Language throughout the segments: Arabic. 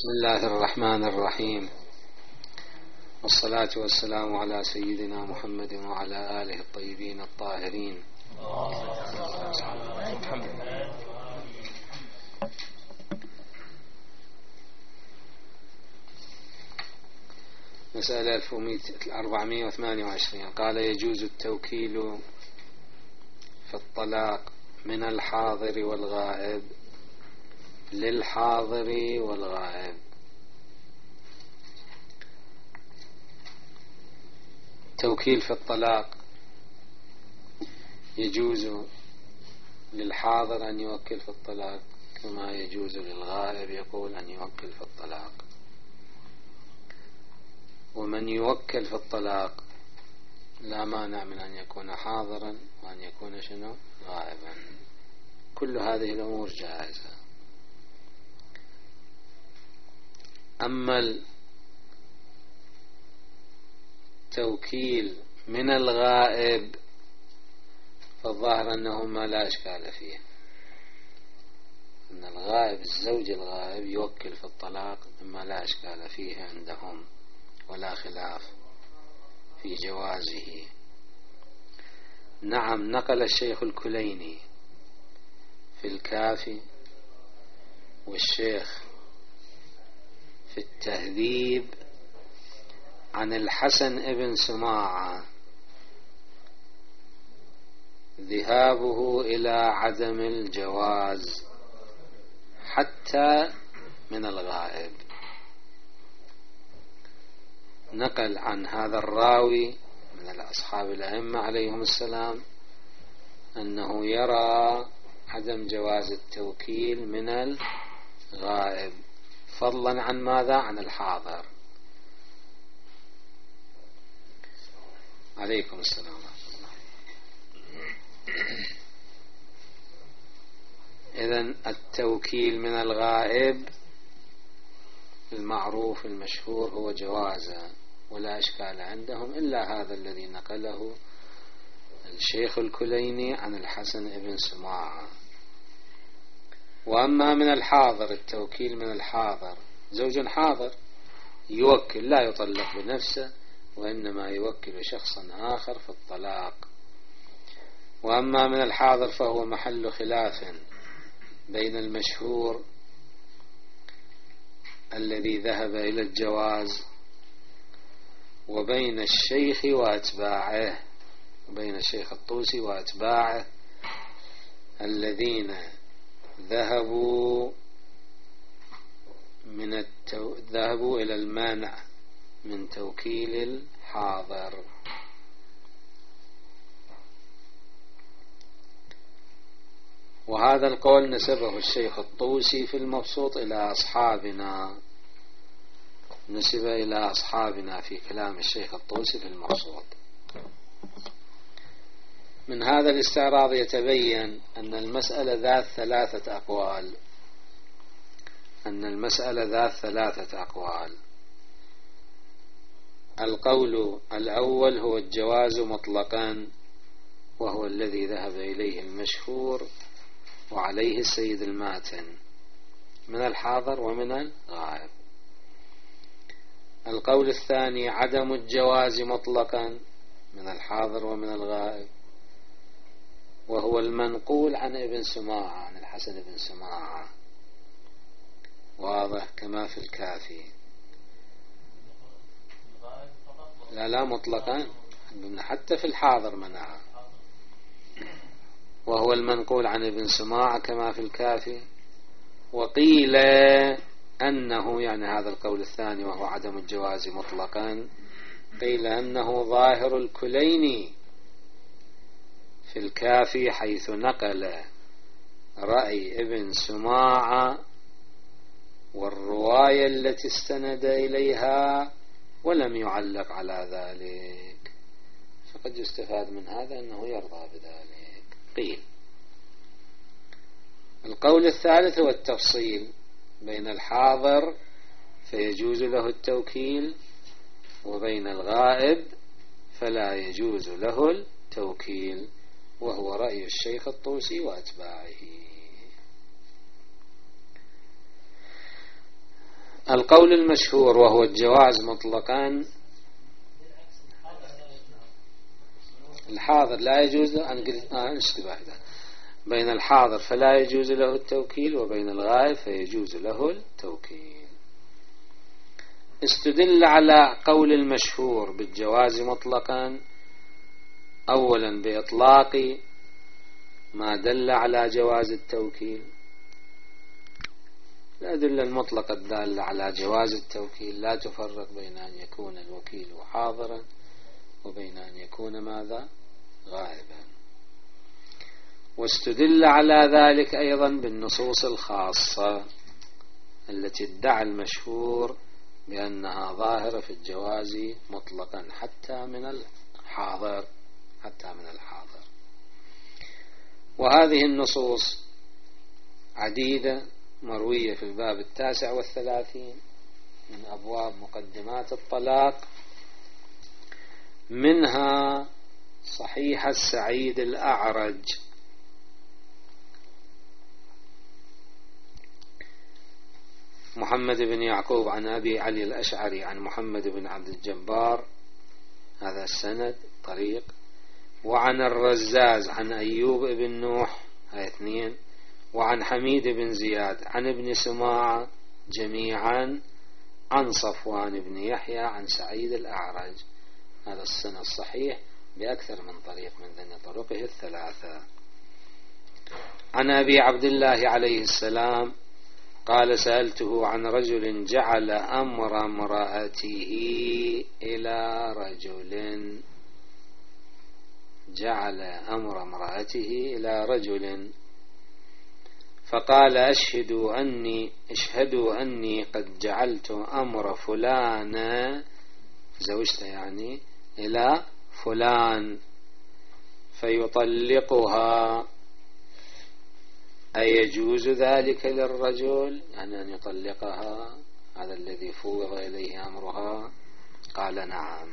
بسم الله الرحمن الرحيم، والصلاة والسلام على سيدنا محمد وعلى آله الطيبين الطاهرين. مسألة 1428. قال: يجوز التوكيل في الطلاق من الحاضر والغائب للحاضر والغائب. توكيل في الطلاق يجوز للحاضر أن يوكل في الطلاق، كما يجوز للغائب يقول أن يوكل في الطلاق. ومن يوكل في الطلاق لا مانع من أن يكون حاضرا وأن يكون غائبا. كل هذه الأمور جائزة. أما التوكيل من الغائب فالظاهر أنه ما لا إشكال فيه، أن الغائب الزوج الغائب يوكل في الطلاق مما لا إشكال فيه عندهم ولا خلاف في جوازه. نعم، نقل الشيخ الكليني في الكافي والشيخ في التهذيب عن الحسن ابن سماعة ذهابه إلى عدم الجواز حتى من الغائب. نقل عن هذا الراوي من الأصحاب الأئمة عليهم السلام أنه يرى عدم جواز التوكيل من الغائب، فضلا عن ماذا؟ عن الحاضر. عليكم السلام ورحمة الله. إذن التوكيل من الغائب المعروف المشهور هو جوازه، ولا إشكال عندهم إلا هذا الذي نقله الشيخ الكليني عن الحسن ابن سماعة. وأما من الحاضر، التوكيل من الحاضر، زوج حاضر يوكل، لا يطلق بنفسه وإنما يوكل شخصا آخر في الطلاق. وأما من الحاضر فهو محل خلاف بين المشهور الذي ذهب إلى الجواز وبين الشيخ وأتباعه، وبين الشيخ الطوسي وأتباعه الذين ذهبوا ذهبوا إلى المانع من توكيل الحاضر. وهذا القول نسبه الشيخ الطوسي في المبسوط إلى أصحابنا، نسب إلى أصحابنا في كلام الشيخ الطوسي في المبسوط. من هذا الاستعراض يتبين أن المسألة ذات ثلاثة أقوال، أن المسألة ذات ثلاثة أقوال. القول الأول هو الجواز مطلقا، وهو الذي ذهب إليه المشهور وعليه السيد الماتن من الحاضر ومن الغائب. القول الثاني عدم الجواز مطلقا من الحاضر ومن الغائب، وهو المنقول عن ابن سماعة، عن الحسن بن سماعة، واضح كما في الكافي. لا مطلقا، حتى في الحاضر منعه. وهو المنقول عن ابن سماعة كما في الكافي. وقيل أنه، يعني هذا القول الثاني وهو عدم الجواز مطلقا، قيل أنه ظاهر الكليني في الكافي، حيث نقل رأي ابن سماعة والرواية التي استند إليها ولم يعلق على ذلك، فقد يستفاد من هذا أنه يرضى بذلك. قيل. القول الثالث هو التفصيل بين الحاضر فيجوز له التوكيل، وبين الغائب فلا يجوز له التوكيل، وهو رأي الشيخ الطوسي وأتباعه. القول المشهور وهو الجواز مطلقا، الحاضر لا يجوز له اشتباه بين الحاضر فلا يجوز له التوكيل، وبين الغائب فيجوز له التوكيل. استدل على قول المشهور بالجواز مطلقا أولا بإطلاق ما دل على جواز التوكيل. الأدلة المطلقة الدالة على جواز التوكيل لا تفرق بين أن يكون الوكيل حاضرا وبين أن يكون ماذا؟ غائبا. واستدل على ذلك أيضا بالنصوص الخاصة التي ادعى المشهور بأنها ظاهرة في الجواز مطلقا حتى من الحاضر. وهذه النصوص عديدة مروية في الباب 39 من أبواب مقدمات الطلاق، منها صحيح السعيد الأعرج محمد بن يعقوب عن أبي علي الأشعري عن محمد بن عبد الجبار، هذا السند طريق، وعن الرزاز عن أيوب بن نوح، هاي اثنين، وعن حميد بن زياد عن ابن سماعة، جميعا عن صفوان بن يحيى عن سعيد الأعرج. هذا السند الصحيح بأكثر من طريق من ذن طرقه الثلاثة. عن أبي عبد الله عليه السلام قال سألته عن رجل جعل أمر امرأته إلى رجل فقال اشهدوا أني قد جعلت أمر فلان، زوجته يعني، إلى فلان فيطلقها. أيجوز ذلك للرجل، يعني أن يطلقها، هذا الذي فوض إليه أمرها؟ قال نعم.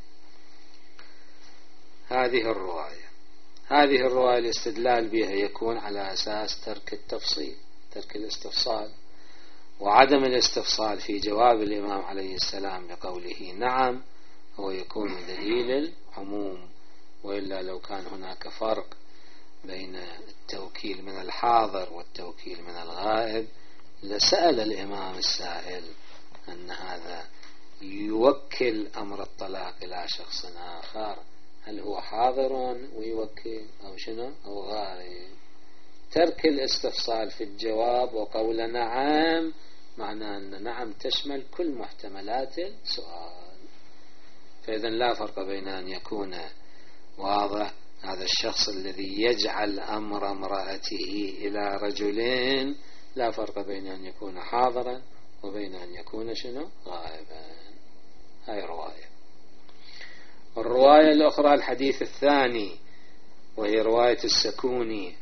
هذه الرواية الاستدلال بها يكون على أساس ترك التفصيل، ترك الاستفصال، وعدم الاستفصال في جواب الإمام عليه السلام بقوله نعم هو يكون دليل العموم. وإلا لو كان هناك فرق بين التوكيل من الحاضر والتوكيل من الغائب لسأل الإمام السائل أن هذا يوكل أمر الطلاق إلى شخص آخر، هل هو حاضر ويوكل أو شنو أو غائب؟ ترك الاستفصال في الجواب وقول نعم معناه أن نعم تشمل كل محتملات السؤال. فإذا لا فرق بين أن يكون واضح هذا الشخص الذي يجعل أمر امرأته إلى رجلين، لا فرق بين أن يكون حاضرا وبين أن يكون شنو غائبا. هاي رواية. الرواية الأخرى الحديث الثاني وهي رواية السكوني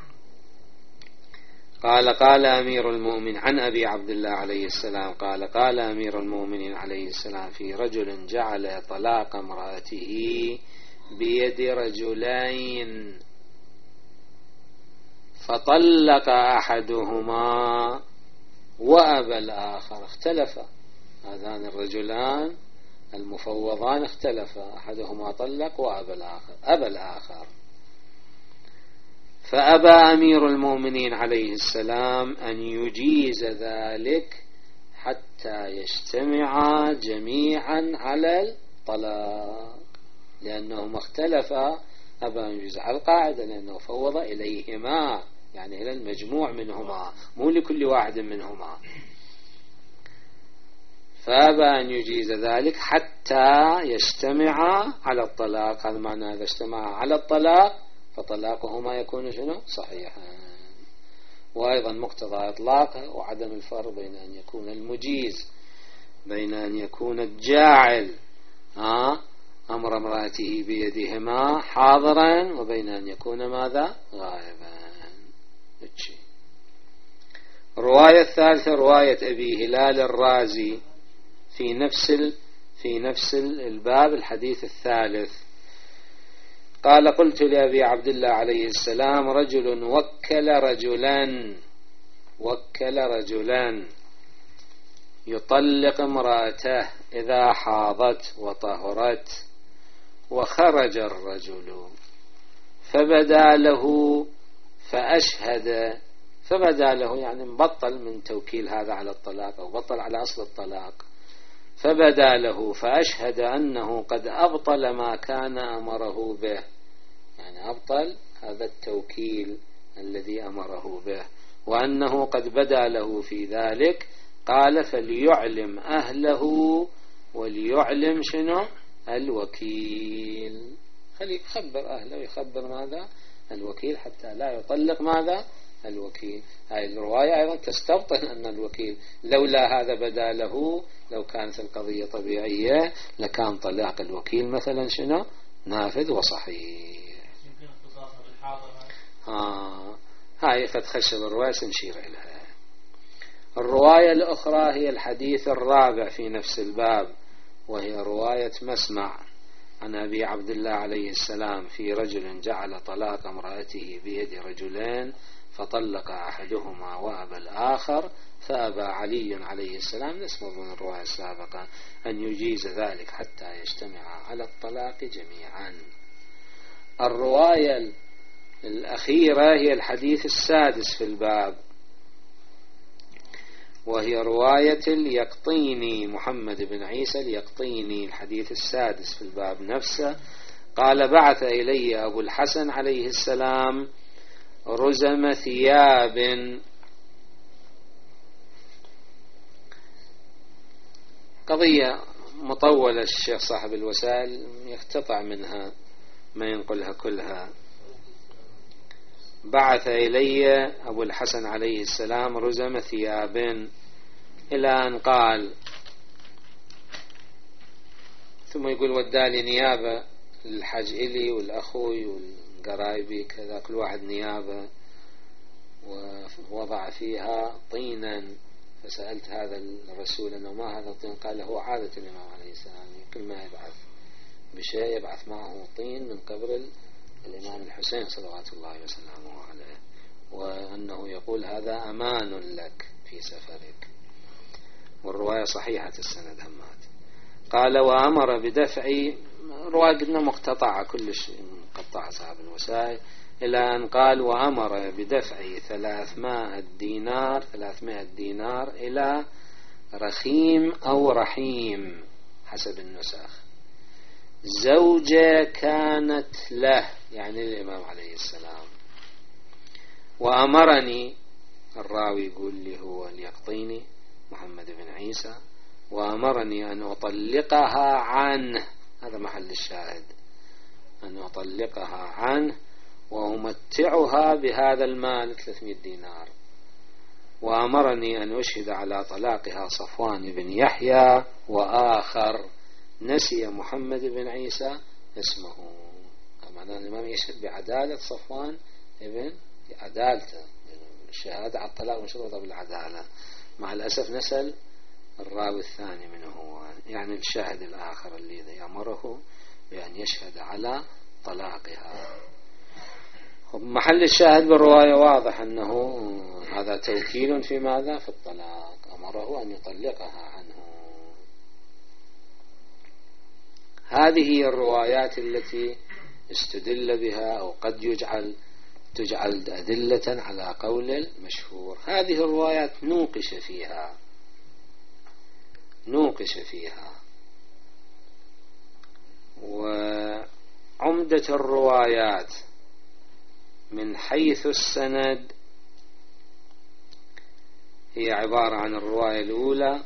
قال أمير المؤمنين عن أبي عبد الله عليه السلام قال أمير المؤمنين عليه السلام في رجل جعل طلاق امرأته بيد رجلين فطلق أحدهما وأبى الآخر. اختلف هذان الرجلان المفوضان، اختلفا، أحدهما طلق أبى الآخر. فأبى أمير المؤمنين عليه السلام أن يجيز ذلك حتى يجتمعا جميعا على الطلاق، لأنهما اختلفا. أبى أن يجيز على القاعدة لأنه فوض إليهما، يعني إلى المجموع منهما، مو لكل واحد منهما. فأبى أن يجيز ذلك حتى يجتمعا على الطلاق. هذا معنى إذا اجتمعا على الطلاق فطلاقهما يكون شنو صحيحا. وأيضا مقتضى إطلاقه وعدم الفرق بين أن يكون المجيز، بين أن يكون الجاعل أمر امرأته بيدهما حاضرا وبين أن يكون ماذا غائبا. الرواية الثالثة رواية أبي هلال الرازي في نفس الباب الحديث الثالث قال قلت لأبي عبد الله عليه السلام رجل وكل رجلا يطلق امرأته إذا حاضت وطهرت وخرج الرجل فبدا له فأشهد، فبدا له يعني مبطل من توكيل هذا على الطلاق أو بطل على أصل الطلاق، فبدا له فأشهد أنه قد أبطل ما كان أمره به، يعني أبطل هذا التوكيل الذي أمره به، وأنه قد بدا له في ذلك. قال فليعلم أهله وليعلم شنو الوكيل، خلي يخبر أهله ويخبر ماذا الوكيل حتى لا يطلق ماذا الوكيل. هاي الرواية أيضا تستبطن أن الوكيل لولا هذا بدا له، لو كانت القضية طبيعية لكان طلاق الوكيل مثلا شنو نافذ وصحيح. هاي قد خشب الرواية سنشير إليها. الرواية الأخرى هي الحديث الرابع في نفس الباب، وهي رواية مسمع عن أبي عبد الله عليه السلام في رجل جعل طلاق امرأته بيد رجلين فطلق أحدهما وأبى الآخر، فأبى علي عليه السلام نسمع من الرواية السابقة أن يجيز ذلك حتى يجتمع على الطلاق جميعا. الرواية الأخيرة هي الحديث السادس في الباب، وهي رواية اليقطيني محمد بن عيسى اليقطيني، الحديث السادس في الباب نفسه. قال بعث إلي أبو الحسن عليه السلام رزم ثياب، قضية مطولة الشيخ صاحب الوسائل يقتطع منها ما ينقلها كلها. بعث إلي أبو الحسن عليه السلام رزم ثياب إلى أن قال، ثم يقول ودالي نيابة للحاج إلي والأخوي والقرايبي كذا كل واحد نيابة، ووضع فيها طينا، فسألت هذا الرسول أنه ما هذا الطين؟ قال هو عادة الإمام عليه السلام كل ما يبعث بشيء يبعث معه طين من قبر الإمام الحسين صلوات الله وسلامه عليه، وأنه يقول هذا أمان لك في سفرك، والرواية صحيحة السند همات. قال وأمر بدفع، رواية قلنا مقتطعة كلش مقطعة صاحب الوسائل، إلى أن قال وأمر بدفع 300 دينار إلى رخيم أو رحيم حسب النسخ، زوجة كانت له يعني الإمام عليه السلام. وأمرني، الراوي يقول لي هو اليقطيني محمد بن عيسى، وأمرني أن أطلقها عنه، هذا محل الشاهد، أن أطلقها عنه وأمتعها بهذا المال 300 دينار. وأمرني أن أشهد على طلاقها صفوان بن يحيى وآخر، نسي محمد بن عيسى اسمه، معناه الإمام يشهد بعدالة صفوان ابن عدالته، الشهادة على الطلاق مشروطة بالعدالة، مع الأسف نسل الراوي الثاني منه هو، يعني الشاهد الآخر الذي أمره بأن يشهد على طلاقها. محل الشاهد بالرواية واضح أنه هذا توكيل في ماذا؟ في الطلاق، أمره أن يطلقها عنه. هذه هي الروايات التي استدل بها أو قد تجعل أدلة على قول المشهور. هذه الروايات نوقش فيها، وعمدة الروايات من حيث السند هي عبارة عن الرواية الأولى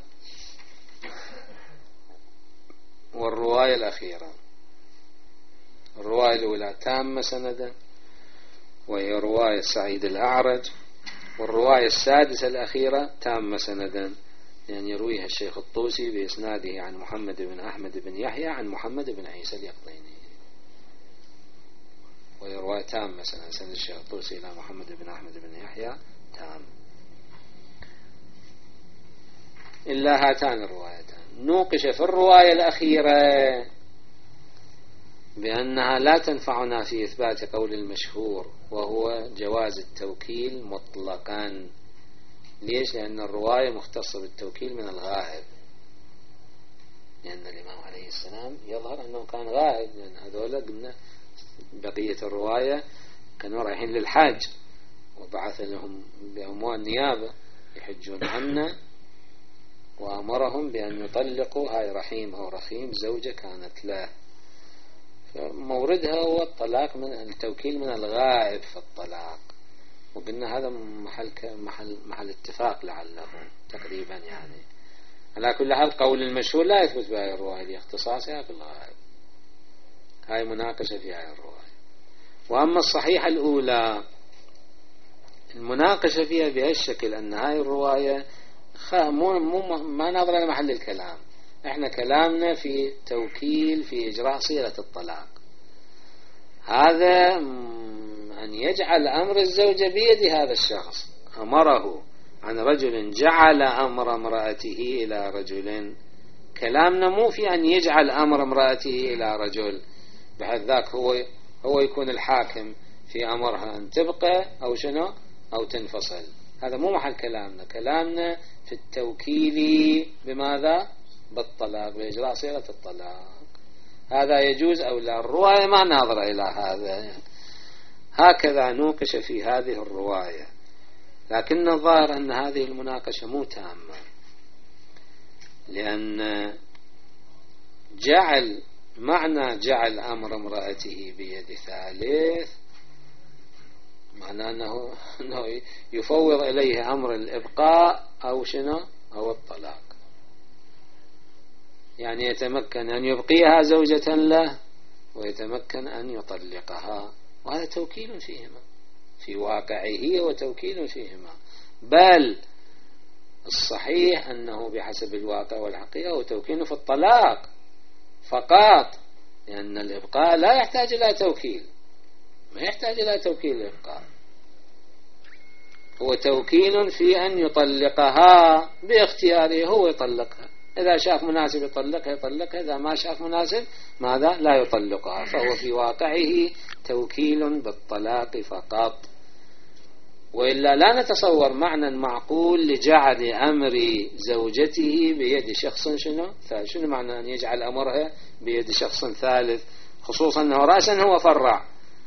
والرواية الأخيرة. الرواية الأولى تامة سندا وهي رواية سعيد الأعرج، والرواية السادسة الأخيرة تامة سندا، يعني يرويها الشيخ الطوسي بإسناده عن محمد بن أحمد بن يحيى عن محمد بن عيسى اليقطيني، وهي رواية تامة سند الشيخ الطوسي إلى محمد بن أحمد بن يحيى تام. إلا هاتان الروايتان. نوقش في الرواية الأخيرة بأنها لا تنفعنا في إثبات قول المشهور، وهو جواز التوكيل مطلقا، ليش؟ لأن الرواية مختصة بالتوكيل من الغائب، لأن الإمام عليه السلام يظهر أنه كان غائب، لأن هذولا قلنا بقية الرواية كانوا رايحين للحاج وبعث لهم بأموال نيابة يحجون عنه، وأمرهم بأن يطلقوا هاي رحيم أو رخيم زوجة كانت له، فموردها هو الطلاق من التوكيل من الغائب في الطلاق. وقلنا هذا محل اتفاق لعله تقريبا يعني. على كل حال قول المشهور لا يثبت بهاي الرواية لاختصاصها بالغائب، هاي مناقشة في هاي الرواية. وأما الصحيحة الأولى المناقشة فيها بهالشكل أن هاي الرواية ما نظر لمحل الكلام، احنا كلامنا في توكيل في إجراء صيغة الطلاق، هذا أن يجعل أمر الزوجة بيد هذا الشخص، أمره عن رجل جعل أمر امرأته إلى رجل، كلامنا مو في أن يجعل أمر امرأته إلى رجل بحيث ذاك هو يكون الحاكم في أمرها أن تبقى أو شنو أو تنفصل، هذا مو محل كلامنا. كلامنا في التوكيل بماذا؟ بالطلاق، بإجراء صيغة الطلاق، هذا يجوز أو لا؟ الرواية ما ناظرة إلى هذا، هكذا نوقش في هذه الرواية، لكن الظاهر أن هذه المناقشة مو تامة، لأن معنى جعل أمر امرأته بيد ثالث معنى أنه يفوض إليه أمر الإبقاء أو شنو أو الطلاق، يعني يتمكن أن يبقيها زوجة له ويتمكن أن يطلقها، وهذا توكيل فيهما في واقعه وتوكيل فيهما، بل الصحيح أنه بحسب الواقع والحقيقة هو توكيل في الطلاق فقط، لأن الإبقاء لا يحتاج إلى توكيل، ما يحتاج إلى توكيل الإبقاء، هو توكيل في أن يطلقها باختياره، هو يطلقها، إذا شاف مناسب يطلقها، إذا ما شاف مناسب ماذا؟ لا يطلقها، فهو في واقعه توكيل بالطلاق فقط. وإلا لا نتصور معنى معقول لجعل أمر زوجته بيد شخص شنو معنى أن يجعل أمرها بيد شخص ثالث، خصوصا أنه رأسا هو فرع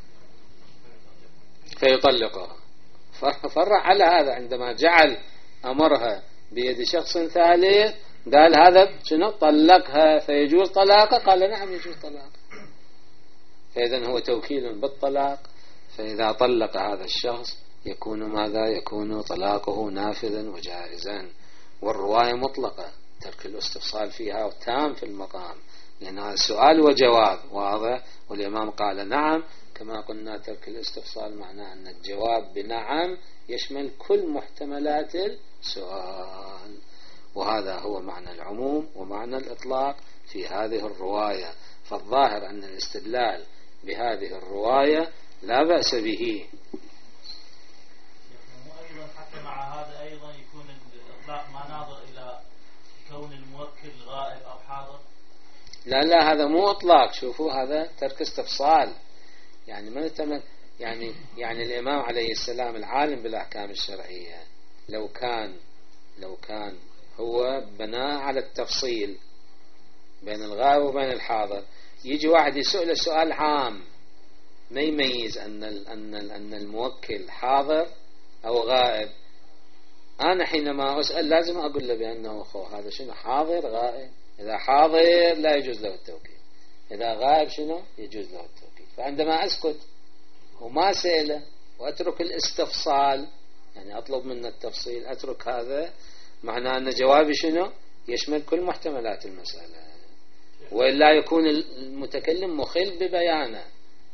فيطلقها، فرع على هذا عندما جعل أمرها بيد شخص ثالث قال هذا شنو طلقها فيجوز طلاقه، قال نعم يجوز طلاقه، فإذا هو توكيل بالطلاق، فإذا طلق هذا الشخص يكون ماذا؟ يكون طلاقه نافذا وجائزا. والرواية مطلقة ترك الاستفصال فيها تام في المقام، لأن هذا سؤال وجواب واضح، والإمام قال نعم، كما قلنا ترك الاستفصال معناه أن الجواب بنعم يشمل كل محتملات السؤال، وهذا هو معنى العموم ومعنى الإطلاق في هذه الرواية. فالظاهر أن الاستدلال بهذه الرواية لا بأس به. أيضا حتى مع هذا أيضا يكون الإطلاق ما ناظر إلى كون الموكل غائب أو حاضر. لا هذا مو إطلاق، شوفوا هذا ترك استفصال، يعني ما يعني الإمام عليه السلام العالم بالأحكام الشرعية لو كان هو بناء على التفصيل بين الغائب وبين الحاضر، يجي واحد يسأل سؤال عام ما يميز أن الموكل حاضر أو غائب، أنا حينما أسأل لازم أقول له بأنه هذا شنو حاضر غائب، إذا حاضر لا يجوز له التوكيل، إذا غائب شنو يجوز له التوكيل. فعندما أسكت وما سأله وأترك الاستفصال، يعني أطلب منه التفصيل، أترك هذا، معناه أن جوابي شنو يشمل كل محتملات المسألة، وإلا يكون المتكلم مخل ببيانه،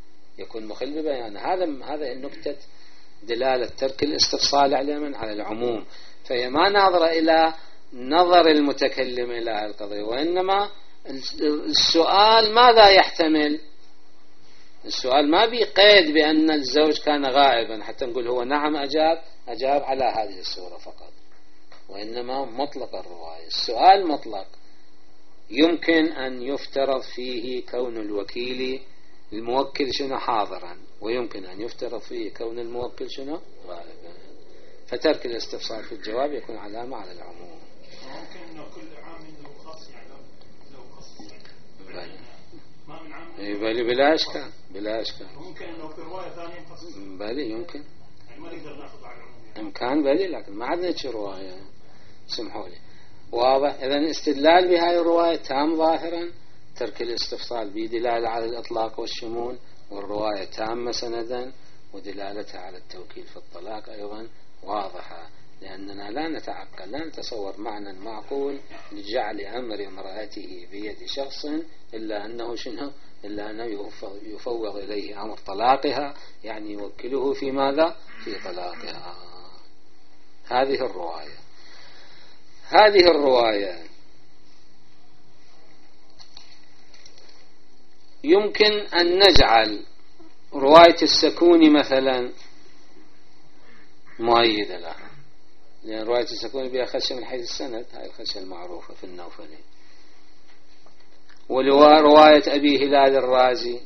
هذا النكتة دلالة ترك الاستفصال على العموم، فهي ما ناظرة إلى نظر المتكلم إلى القضية، وإنما السؤال ماذا يحتمل. السؤال ما بيقيد بأن الزوج كان غائبا حتى نقول هو نعم أجاب على هذه الصورة فقط، وإنما مطلق الرواية، السؤال مطلق، يمكن أن يفترض فيه كون الوكيل الموكل شنو حاضرا، ويمكن أن يفترض فيه كون الموكل شنو غائبا، فترك الاستفصال في الجواب يكون علامة على العموم. ممكن انه كل عام له خاص، يعني لو خص يعني ما من عام بل بلا اشكال بلا اشكال. ممكن انه في روايه ثانيه مخصص، بل يمكن يعني ما نقدر ناخذ على العموم يعني. امكان بل، لكن ما عندنا شي روايه سمحوا لي واضح. اذا استدلال بهذه الروايه تام ظاهرا، ترك الاستفصال بدلاله على الاطلاق والشمول، والروايه تامه سندا ودلالتها على التوكيل في الطلاق ايضا واضحه، لأننا لا نتعقل لا نتصور معنى معقول لجعل أمر امرأته بيد شخص إلا أنه شنو؟ إلا أنه يفوض إليه أمر طلاقها، يعني يوكله في ماذا؟ في طلاقها. هذه الرواية يمكن أن نجعل رواية السكون مثلا مؤيدة لها، لأن رواية السكون بها خشية من حيث السند، هذه الخشية المعروفة في النوفلي. ورواية أبي هلال الرازي،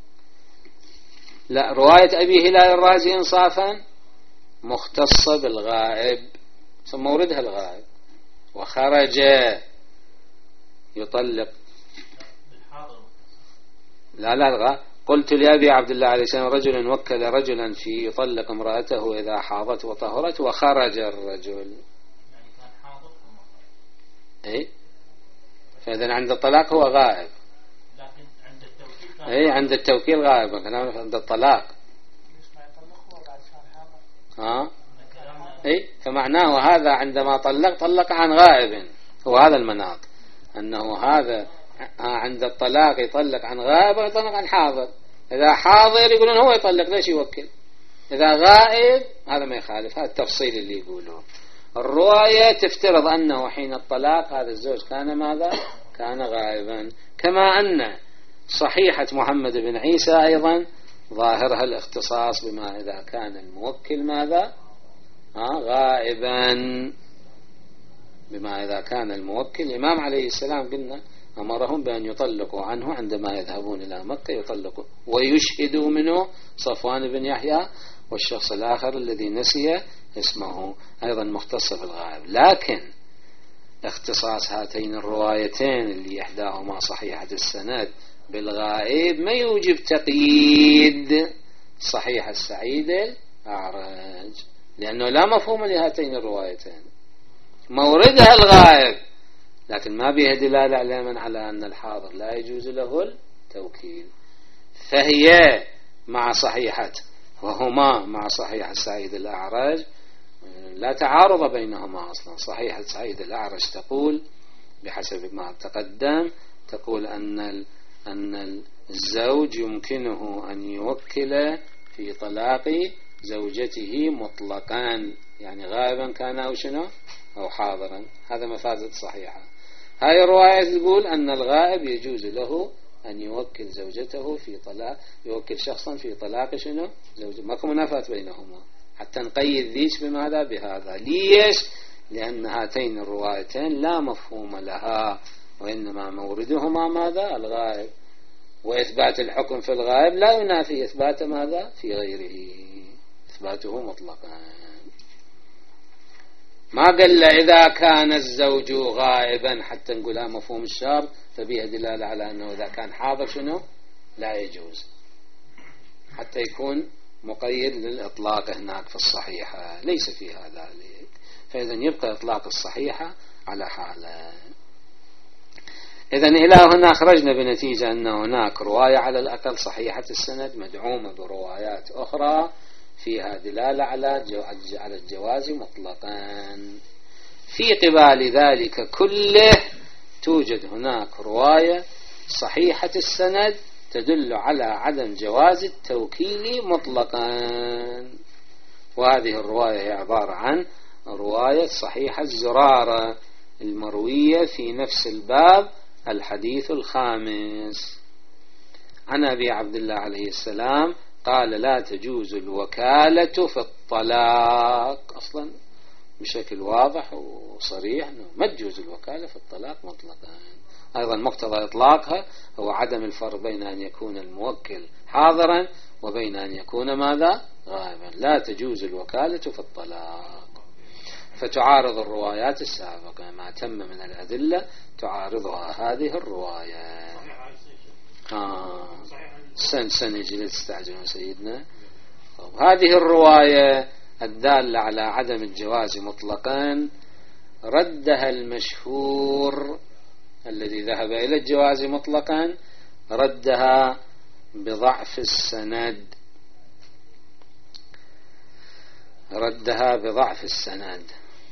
لا، رواية أبي هلال الرازي إنصافا مختصة بالغائب، ثم موردها الغائب، وخرج يطلق لا قلت لأبي عبد الله عليه السلام رجل وكل رجلا في يطلق امرأته إذا حاضت وطهرت وخرج الرجل، يعني كان حاضر إيه، فإذا عند الطلاق هو غائب، لكن عند التوكيل كان إيه عند التوكيل غائب، عند الطلاق إيه، فمعناه هذا عندما طلق عن غائب، هو هذا المناط، أنه هذا عند الطلاق يطلق عن غائب ويطلق عن حاضر. إذا حاضر يقولون هو يطلق ليش يوكل، إذا غائب هذا ما يخالف، هذا التفصيل اللي يقولون. الرواية تفترض أنه حين الطلاق هذا الزوج كان ماذا؟ كان غائبا، كما أن صحيحة محمد بن عيسى أيضا ظاهرها الاختصاص بما إذا كان الموكل ماذا؟ غائبا، بما إذا كان الموكل. الإمام عليه السلام قلنا أمرهم بأن يطلقوا عنه عندما يذهبون إلى مكة، يطلقوا ويشهدوا منه صفوان بن يحيى والشخص الآخر الذي نسي اسمه أيضا مختص بالغائب. لكن اختصاص هاتين الروايتين اللي إحداهما صحيحة السند بالغائب ما يوجب تقييد صحيح السعيد الأعرج، لأنه لا مفهوم لهاتين الروايتين، موردها الغائب لكن ما بها دلالة على أن الحاضر لا يجوز له التوكيل، فهي مع صحيحة وهما مع صحيح السعيد الأعرج لا تعارض بينهما أصلا. صحيحة سعيد الأعرج تقول بحسب ما تقدم، تقول أن الزوج يمكنه أن يوكل في طلاق زوجته مطلقا، يعني غائبا كان أو شنو أو حاضرا، هذا مفازة صحيحة. هذه الرواية تقول أن الغائب يجوز له أن يوكل زوجته في طلاق، يوكل شخصا في طلاق شنو زوجته، ماكو منافاة بينهما، حتى نقيد ذيش بماذا بهذا. ليش؟ لأن هاتين الروايتين لا مفهوم لها، وإنما موردهما ماذا؟ الغائب، وإثبات الحكم في الغائب لا ينافي إثبات ماذا في غيره، إثباته مطلقا. ما قال إذا كان الزوج غائبا حتى نقولها مفهوم الشرط، فبيها دلالة على أنه إذا كان حاضر شنو لا يجوز، حتى يكون مقيد للإطلاق هناك في الصحيحة، ليس فيها ذلك، فإذا يبقى إطلاق الصحيحة على حاله. إذا إلى هنا خرجنا بنتيجة أن هناك رواية على الأقل صحيحة السند مدعومة بروايات أخرى فيها دلالة على الجواز مطلقا. في قبال ذلك كله توجد هناك رواية صحيحة السند تدل على عدم جواز التوكيل مطلقا، وهذه الرواية هي عبارة عن رواية صحيحة الزرارة المروية في نفس الباب الحديث الخامس عن أبي عبد الله عليه السلام قال لا تجوز الوكالة في الطلاق، أصلا بشكل واضح وصريح أنه ما تجوز الوكالة في الطلاق مطلقا. أيضا مقتضى إطلاقها هو عدم الفرق بين أن يكون الموكل حاضرا وبين أن يكون ماذا غائبا. لا تجوز الوكالة في الطلاق. فتعارض الروايات السابقة، ما تم من الأدلة تعارضها هذه الرواية. سنجي لا تستعجلون سيدنا. هذه الرواية الدالة على عدم الجواز مطلقا ردها المشهور الذي ذهب إلى الجواز مطلقا، ردها بضعف السند، ردها بضعف السند.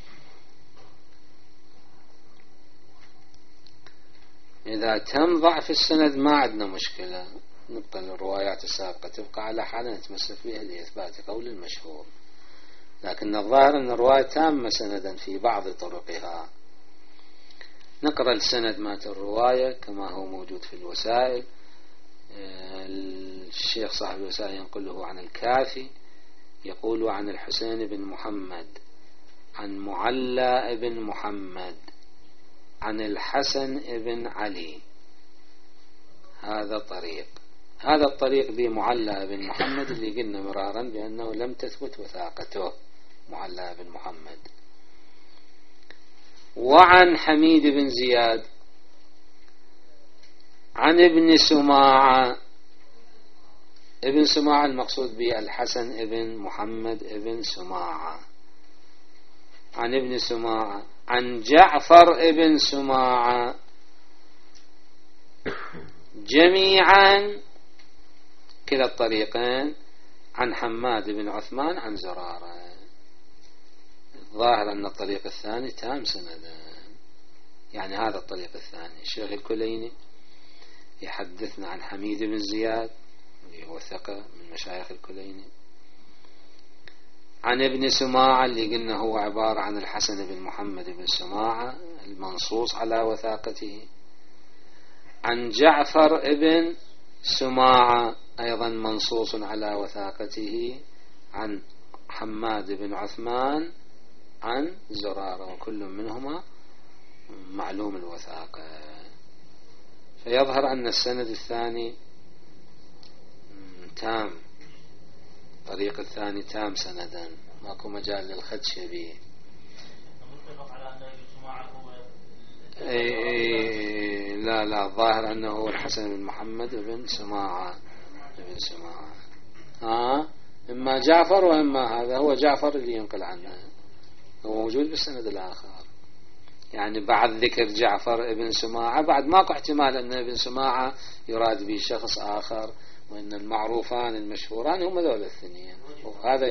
إذا تم ضعف السند ما عندنا مشكلة، نبقى الروايات السابقة تبقى على حالة نتمسك بها لإثبات قول المشهور. لكن الظاهر أن الرواية تامة سندا في بعض طرقها. نقرأ السند مات الرواية كما هو موجود في الوسائل. الشيخ صاحب الوسائل ينقله عن الكافي، يقول عن الحسين بن محمد عن معلى بن محمد عن الحسن بن علي. هذا طريق، هذا الطريق بمعلى بن محمد اللي قلنا مرارا بأنه لم تثبت وثاقته، معلى بن محمد. وعن حميد بن زياد عن ابن سماعة، ابن سماعة المقصود به الحسن بن محمد ابن سماعة، عن ابن سماعة عن جعفر ابن سماعة، جميعا كلا الطريقين عن حماد بن عثمان عن زرارة. ظاهر أن الطريق الثاني تام سندا، يعني هذا الطريق الثاني الشيخ الكليني يحدثنا عن حميد بن زياد اللي هو ثقة من مشايخ الكليني، عن ابن سماعة اللي قلنا هو عبارة عن الحسن بن محمد بن سماعة المنصوص على وثاقته، عن جعفر ابن سماعة أيضا منصوص على وثاقته، عن حماد بن عثمان عن زرارة، وكل منهما معلوم الوثاقة. فيظهر أن السند الثاني تام، الطريق الثاني تام سندا، ماكو مجال للخدش به. لا الظاهر أنه هو الحسن بن محمد بن سماعة بن سماعة. إما جعفر وإما هذا، هو جعفر اللي ينقل عنه، هو موجود بالسند الآخر. يعني بعد ذكر جعفر ابن سماعة بعد ماكو احتمال أن ابن سماعة يراد به شخص آخر، وإن المعروفان المشهوران هم ذول الاثنين. وهذا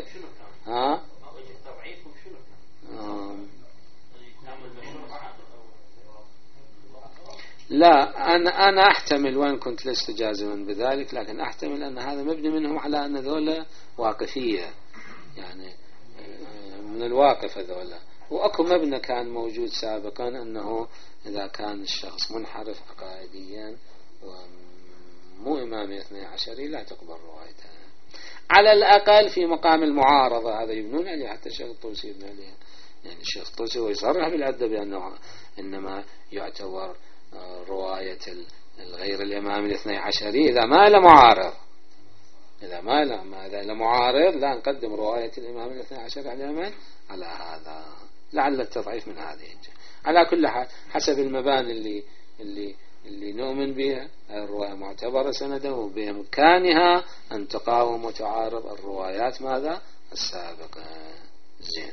لا أنا أحتمل، وإن كنت لست جازما بذلك، لكن أحتمل أن هذا مبني منهم على أن ذولا واقفية، يعني من الواقف ذولا. وأكو مبنى كان موجود سابقا أنه إذا كان الشخص منحرف عقائديا ومو إمام 12 لا تقبل روايته، على الأقل في مقام المعارضة. هذا يبنون عليه، حتى الشيخ الطوسي يبنى عليه. يعني الشيخ الطوسي هو يصرح بالعدة بأنه إنما يعتبر رواية الغير الإمام 12 إذا ما له معارض، إذا له معارض لا نقدم رواية الإمام 12 على من على هذا، لعل التضعيف من هذه الجهة. على كل حال حسب المباني اللي نؤمن بها الرواية معتبرة سندا، وبإمكانها أن تقاوم وتعارض الروايات ماذا السابقة. زين.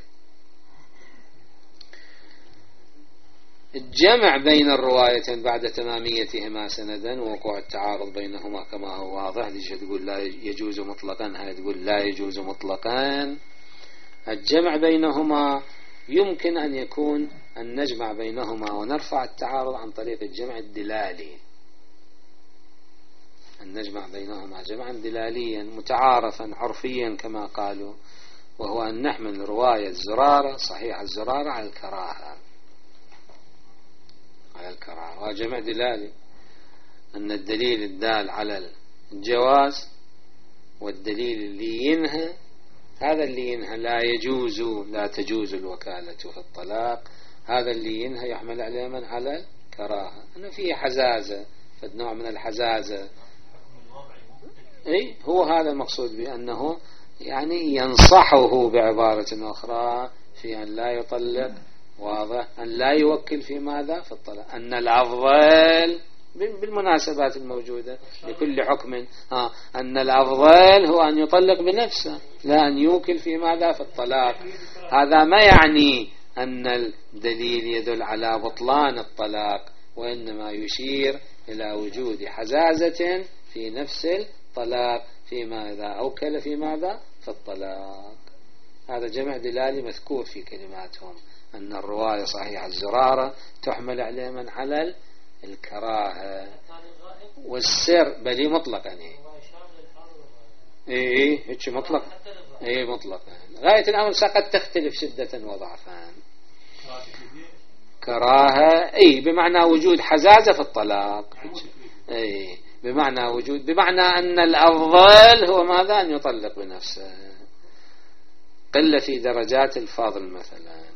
الجمع بين الروايتين بعد تماميتهما سندا ووقوع التعارض بينهما كما هو واضح. دي تقول لا يجوز مطلقا، هاي تقول لا يجوز مطلقا. الجمع بينهما يمكن أن يكون أن نجمع بينهما ونرفع التعارض عن طريق الجمع الدلالي، أن نجمع بينهما جمعا دلاليا متعارفا عرفيا كما قالوا، وهو أن نحمل رواية زرارة صحيح الزرارة على الكراهة، وجمع دلالي أن الدليل الدال على الجواز والدليل اللي ينهى، هذا اللي ينهى لا تجوز الوكالة في الطلاق، هذا اللي ينهى يحمل عليه من على الكراهة، أنه فيه حزازة، فنوع من الحزازة. هو هذا المقصود بأنه يعني ينصحه بعبارة أخرى في أن لا يطلق، واضح، أن لا يوكل في ماذا؟ في الطلاق. أن الأفضل بالمناسبات الموجودة لكل حكم أن الأفضل هو أن يطلق بنفسه لا أن يوكل في ماذا؟ في الطلاق. هذا ما يعني أن الدليل يدل على بطلان الطلاق، وإنما يشير إلى وجود حزازة في نفس الطلاق فيما إذا أوكل في ماذا؟ في الطلاق. هذا جمع دلالي مذكور في كلماتهم، أن الرواية صحيح الزرارة تحمل على على الكراهة والسر بل مطلقا. هيك مطلق، مطلقا. غاية الأمر قد تختلف شدة وضعفا. كراهة بمعنى وجود حزازة في الطلاق، بمعنى أن الأفضل هو ماذا؟ أن يطلق بنفسه. قل في درجات الفاضل مثلا.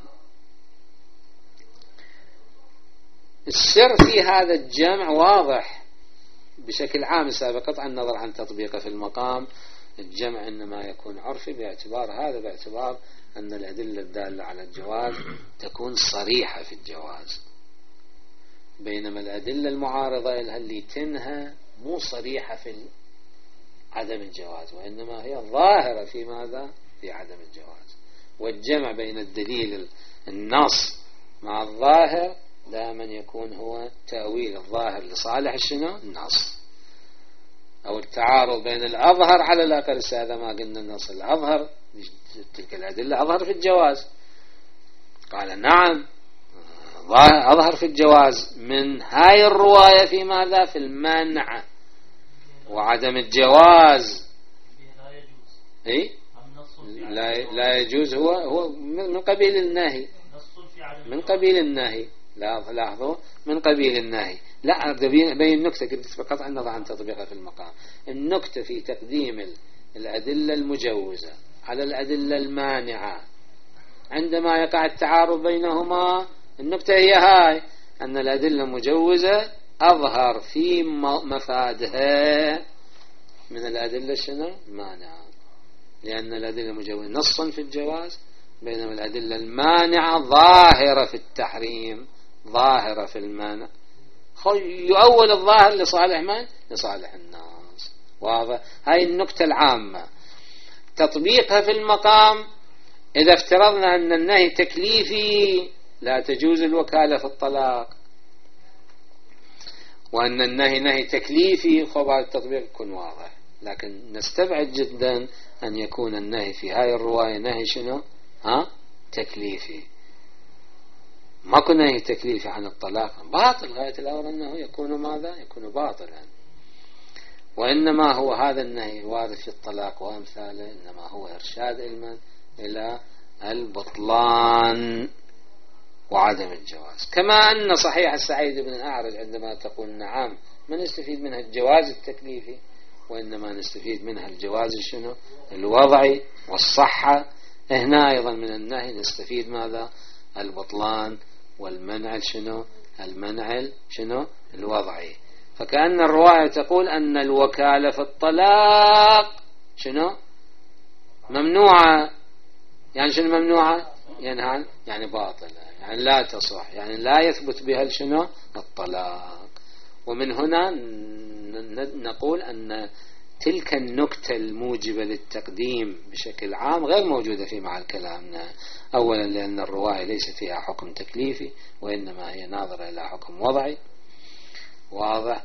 السر في هذا الجمع واضح بشكل عام سابق، قطع النظر عن تطبيقه في المقام. الجمع إنما يكون عرفي باعتبار أن الأدلة الدالة على الجواز تكون صريحة في الجواز، بينما الأدلة المعارضة لها اللي تنهى مو صريحة في عدم الجواز، وإنما هي ظاهرة في ماذا؟ في عدم الجواز. والجمع بين الدليل النص مع الظاهر دائما يكون هو تأويل الظاهر لصالح شنو؟ النص، أو التعارض بين الأظهر على الأقل. هذا ما قلنا النص الأظهر، تلك الأدلة أظهر في الجواز. قال نعم أظهر في الجواز من هاي الرواية في ماذا؟ في المنع وعدم الجواز. لا يجوز، هو من قبيل النهي، من قبيل النهي. لاحظوا من قبيل النهي. لا بين نكتة قلت بقطع النظر عن تطبيقها في المقام. النكتة في تقديم الأدلة المجوزة على الأدلة المانعة عندما يقع التعارض بينهما. النكتة هي هاي، أن الأدلة المجوزة أظهر في مفادها من الأدلة شنو؟ مانعة، لأن الأدلة المجوزة نص في الجواز، بينما الأدلة المانعة ظاهرة في التحريم، ظاهرة في المانع. يؤول الظاهر لصالح من؟ لصالح الناس. واضح؟ هاي النكتة العامة. تطبيقها في المقام، إذا افترضنا أن النهي تكليفي لا تجوز الوكالة في الطلاق، وأن النهي نهي تكليفي، خبر التطبيق يكون واضح. لكن نستبعد جدا أن يكون النهي في هاي الرواية نهي شنو؟ تكليفي. ما كنا نهي تكليفي عن الطلاق باطل. غاية الأمر أنه يكون ماذا؟ يكون باطلا. وإنما هو هذا النهي وارد في الطلاق وأمثاله، إنما هو إرشاد إلى البطلان وعدم الجواز. كما أن صحيح السعيد بن الأعرج عندما تقول نعم ما نستفيد منها الجواز التكليفي، وإنما نستفيد منها الجواز شنو؟ الوضعي والصحة. هنا أيضا من النهي نستفيد ماذا؟ البطلان والمنع شنو؟ المنع شنو؟ الوضعي. فكأن الرواية تقول أن الوكالة في الطلاق شنو؟ ممنوعة. يعني شنو ممنوعة؟ يعني باطلة، يعني لا تصح، يعني لا يثبت بها شنو؟ الطلاق. ومن هنا نقول أن تلك النكتة الموجبة للتقديم بشكل عام غير موجودة في مع كلامنا. أولا لأن الرواية ليس فيها حكم تكليفي، وإنما هي ناظرة إلى حكم وضعي. واضح؟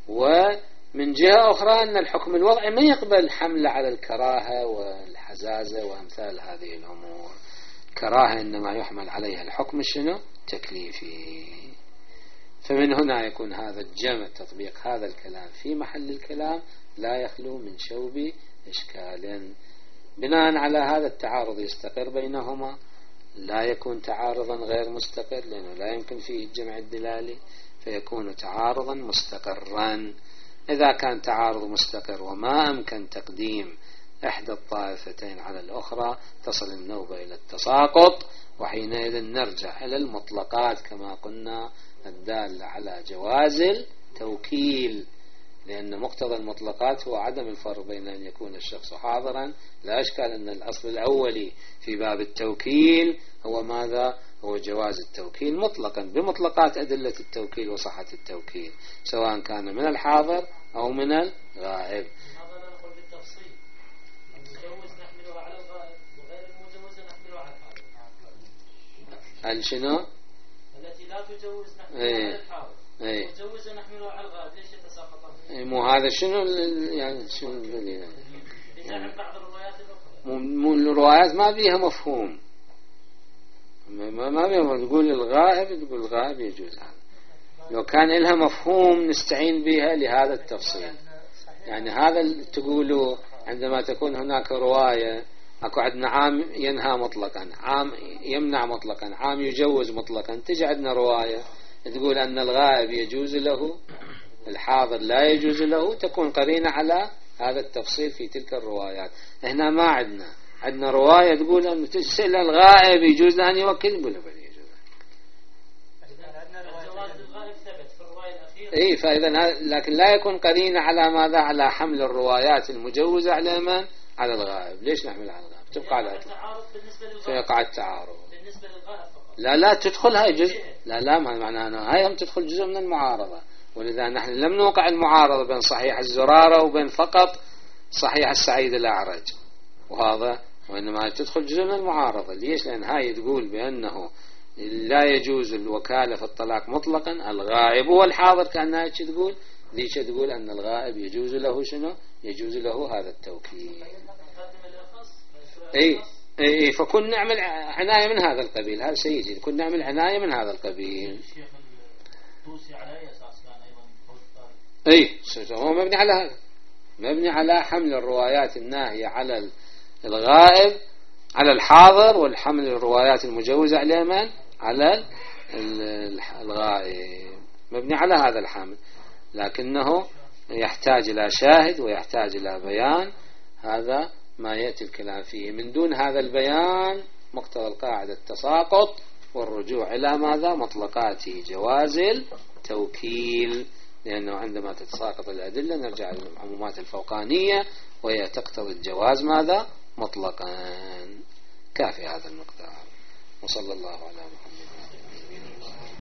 ومن جهة أخرى أن الحكم الوضعي ما يقبل حمله على الكراهة والحزازة وأمثال هذه الأمور. كراهة إنما يحمل عليها الحكم شنو؟ تكليفي. فمن هنا يكون هذا الجمع تطبيق هذا الكلام في محل الكلام لا يخلو من شوب إشكال. بناء على هذا التعارض يستقر بينهما، لا يكون تعارضا غير مستقر لأنه لا يمكن فيه الجمع الدلالي، فيكون تعارضا مستقرا. إذا كان تعارض مستقر وما أمكن تقديم إحدى الطائفتين على الأخرى تصل النوبة إلى التساقط، وحينئذ نرجع إلى المطلقات كما قلنا الدالة على جواز التوكيل لأن مقتضى المطلقات هو عدم الفرق بين أن يكون الشخص حاضرا. لا أشكال أن الأصل الأولي في باب التوكيل هو ماذا؟ هو جواز التوكيل مطلقا بمطلقات أدلة التوكيل وصحة التوكيل، سواء كان من الحاضر أو من الغائب. هذا لا نقول بالتفصيل، المجوز نحمله على الغائب وغير المجوز نحمله على الحاضر. شنو؟ التي لا تجوز نحمله على الحاضر، المجوز نحمله على الغائب، ليش يتساقطان؟ مو هذا شنو يعني شنو الدليل؟ بزعم بعض الروايات الأخرى. مو الروايات ما فيها مفهوم، ما بيهم تقول الغائب، تقول الغائب يجوز هذا. لو كان لها مفهوم نستعين بها لهذا التفصيل. يعني هذا تقولوا عندما تكون هناك رواية أكو عندنا عام ينهى مطلقا، عام يمنع مطلقا، عام يجوز مطلقا، تجي عندنا رواية تقول أن الغائب يجوز له، الحاضر لا يجوز له، تكون قرينة على هذا التفصيل في تلك الروايات. هنا ما عندنا رواية تقول أن تسأل الغائب يجوز له أن يوكل، يقول له بل يجوز. جواز الغائب ثبت في الرواية الأخيرة. إيه، فإذا لكن لا يكون قرينة على ماذا؟ على حمل الروايات المجوزة على من؟ على الغائب. ليش نحمل على الغائب؟ تبقى على التعارض بالنسبة للغائب. فيقع التعارض بالنسبة للغائب فقط. لا تدخلها جزء، لا ما معناها هاي هم تدخل جزء من المعارضة. ولذا نحن لم نوقع المعارضة بين صحيح الزرارة وبين فقط صحيح السعيد الأعرج وهذا، وإنما تدخل جزء من المعارضة. ليش؟ لأن هاي تقول بأنه لا يجوز الوكالة في الطلاق مطلقا، الغائب والحاضر، كأنها تقول ذيك تقول أن الغائب يجوز له شنو؟ يجوز له هذا التوكيل. اي فكن نعمل عناية من هذا القبيل. هذا سيجي كن نعمل عناية من هذا القبيل. الشيخ الطوسي على أي أساس كان أيضا؟ هو مبني على هذا، مبني على حمل الروايات الناهية على الغائب على الحاضر، والحمل الروايات المجوزة على من؟ على الغائب، مبني على هذا الحمل. لكنه يحتاج إلى شاهد ويحتاج إلى بيان، هذا ما يأتي الكلام فيه. من دون هذا البيان مقتضى القاعدة التساقط والرجوع إلى ماذا؟ مطلقات جواز التوكيل، لأنه عندما تتساقط الأدلة نرجع للعمومات الفوقانية وهي تقتضي الجواز ماذا؟ مطلقا. كافي هذا المقدار، وصلى الله على محمد.